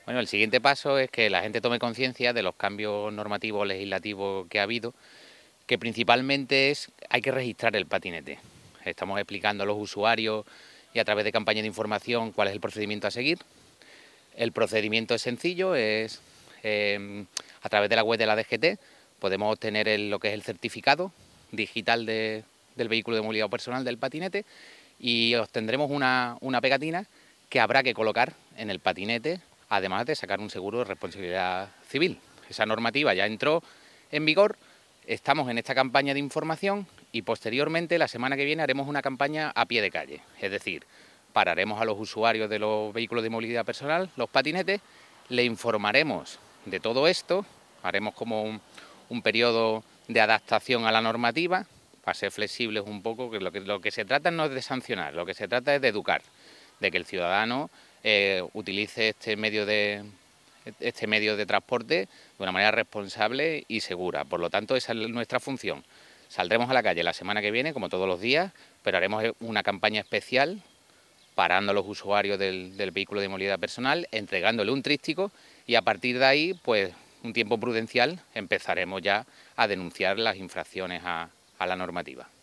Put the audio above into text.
Bueno, el siguiente paso es que la gente tome conciencia de los cambios normativos legislativos que ha habido, que principalmente hay que registrar el patinete. Estamos explicando a los usuarios y a través de campañas de información cuál es el procedimiento a seguir. El procedimiento es sencillo, a través de la web de la DGT podemos obtener lo que es el certificado digital del vehículo de movilidad personal del patinete y obtendremos una pegatina que habrá que colocar en el patinete, además de sacar un seguro de responsabilidad civil. Esa normativa ya entró en vigor, estamos en esta campaña de información y posteriormente, la semana que viene, haremos una campaña a pie de calle, es decir, pararemos a los usuarios de los vehículos de movilidad personal, los patinetes, le informaremos de todo esto, haremos como un periodo de adaptación a la normativa, para ser flexibles un poco, que lo que se trata no es de sancionar, lo que se trata es de educar, de que el ciudadano utilice este medio de transporte de una manera responsable y segura. Por lo tanto, esa es nuestra función. Saldremos a la calle la semana que viene, como todos los días, pero haremos una campaña especial parando a los usuarios del vehículo de movilidad personal, entregándole un tríptico y a partir de ahí, pues un tiempo prudencial, empezaremos ya a denunciar las infracciones a la normativa.